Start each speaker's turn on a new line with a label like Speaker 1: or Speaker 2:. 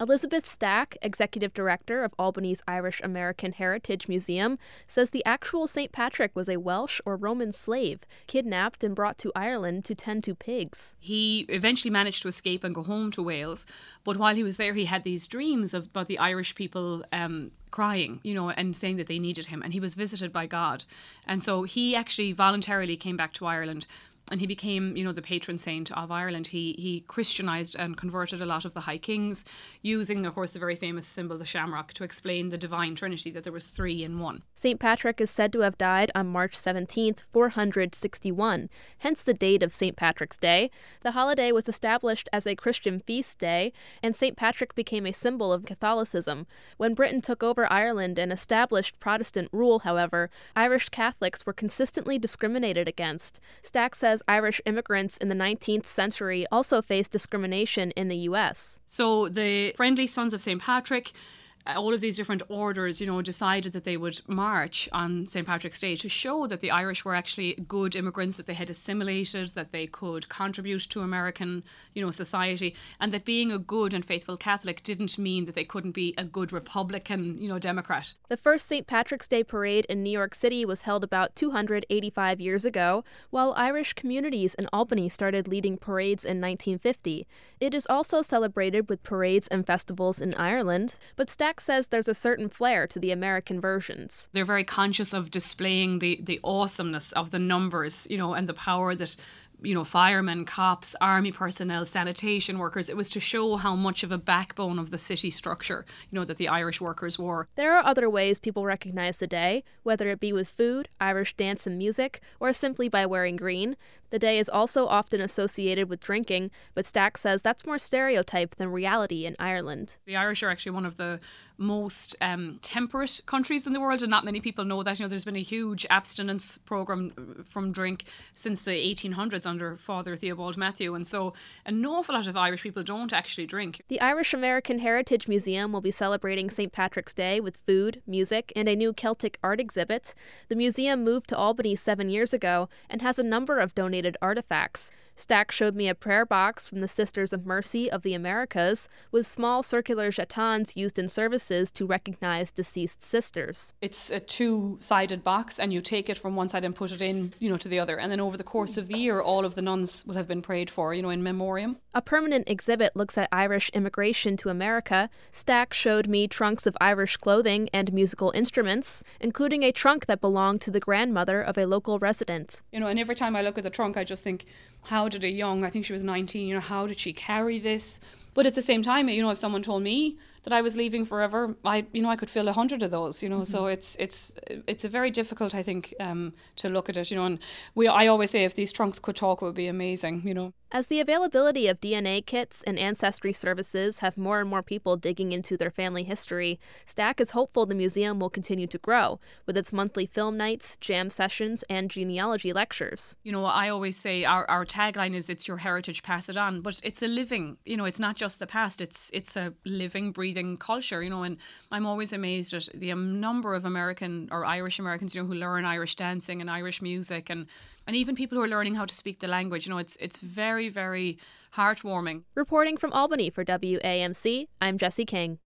Speaker 1: Elizabeth Stack, executive director of Albany's Irish American Heritage Museum, says the actual St. Patrick was a Welsh or Roman slave, kidnapped and brought to Ireland to tend to pigs.
Speaker 2: He eventually managed to escape and go home to Wales, but while he was there, he had these dreams about the Irish people crying, and saying that they needed him, and he was visited by God. And so he actually voluntarily came back to Ireland. And he became, the patron saint of Ireland. He Christianized and converted a lot of the high kings, using, of course, the very famous symbol, the shamrock, to explain the divine trinity, that there was three in one.
Speaker 1: St. Patrick is said to have died on March 17th, 461, hence the date of St. Patrick's Day. The holiday was established as a Christian feast day, and St. Patrick became a symbol of Catholicism. When Britain took over Ireland and established Protestant rule, however, Irish Catholics were consistently discriminated against. Stack says Irish immigrants in the 19th century also faced discrimination in the U.S.
Speaker 2: So the Friendly Sons of St. Patrick, all of these different orders, decided that they would march on St. Patrick's Day to show that the Irish were actually good immigrants, that they had assimilated, that they could contribute to American, society, and that being a good and faithful Catholic didn't mean that they couldn't be a good Republican, Democrat.
Speaker 1: The first St. Patrick's Day parade in New York City was held about 285 years ago, while Irish communities in Albany started leading parades in 1950. It is also celebrated with parades and festivals in Ireland, but Stack says there's a certain flair to the American versions.
Speaker 2: They're very conscious of displaying the awesomeness of the numbers, and the power that firemen, cops, army personnel, sanitation workers. It was to show how much of a backbone of the city structure, that the Irish workers were.
Speaker 1: There are other ways people recognize the day, whether it be with food, Irish dance and music, or simply by wearing green. The day is also often associated with drinking, but Stack says that's more stereotype than reality in Ireland.
Speaker 2: The Irish are actually one of the most temperate countries in the world, and not many people know that. There's been a huge abstinence program from drink since the 1800s under Father Theobald Matthew, and so an awful lot of Irish people don't actually drink.
Speaker 1: The Irish American Heritage Museum will be celebrating St. Patrick's Day with food, music, and a new Celtic art exhibit. The museum moved to Albany 7 years ago and has a number of donated artifacts. Stack showed me a prayer box from the Sisters of Mercy of the Americas with small circular jetons used in services to recognize deceased sisters.
Speaker 2: It's a two-sided box, and you take it from one side and put it in, to the other. And then over the course of the year, all of the nuns will have been prayed for, in memoriam.
Speaker 1: A permanent exhibit looks at Irish immigration to America. Stack showed me trunks of Irish clothing and musical instruments, including a trunk that belonged to the grandmother of a local resident.
Speaker 2: And every time I look at the trunk, I just think, how did I think she was 19, how did she carry this? But at the same time, if someone told me that I was leaving forever, I could fill 100 of those,
Speaker 1: Mm-hmm.
Speaker 2: So it's a very difficult, I think, to look at it, and I always say if these trunks could talk, it would be amazing,
Speaker 1: As the availability of DNA kits and ancestry services have more and more people digging into their family history, Stack is hopeful the museum will continue to grow, with its monthly film nights, jam sessions, and genealogy lectures.
Speaker 2: I always say our tagline is, it's your heritage, pass it on, but it's a living, it's not just the past, it's a living, breathing culture, and I'm always amazed at the number of American or Irish Americans, who learn Irish dancing and Irish music, and even people who are learning how to speak the language. It's very, very heartwarming.
Speaker 1: Reporting from Albany for WAMC, I'm Jessie King.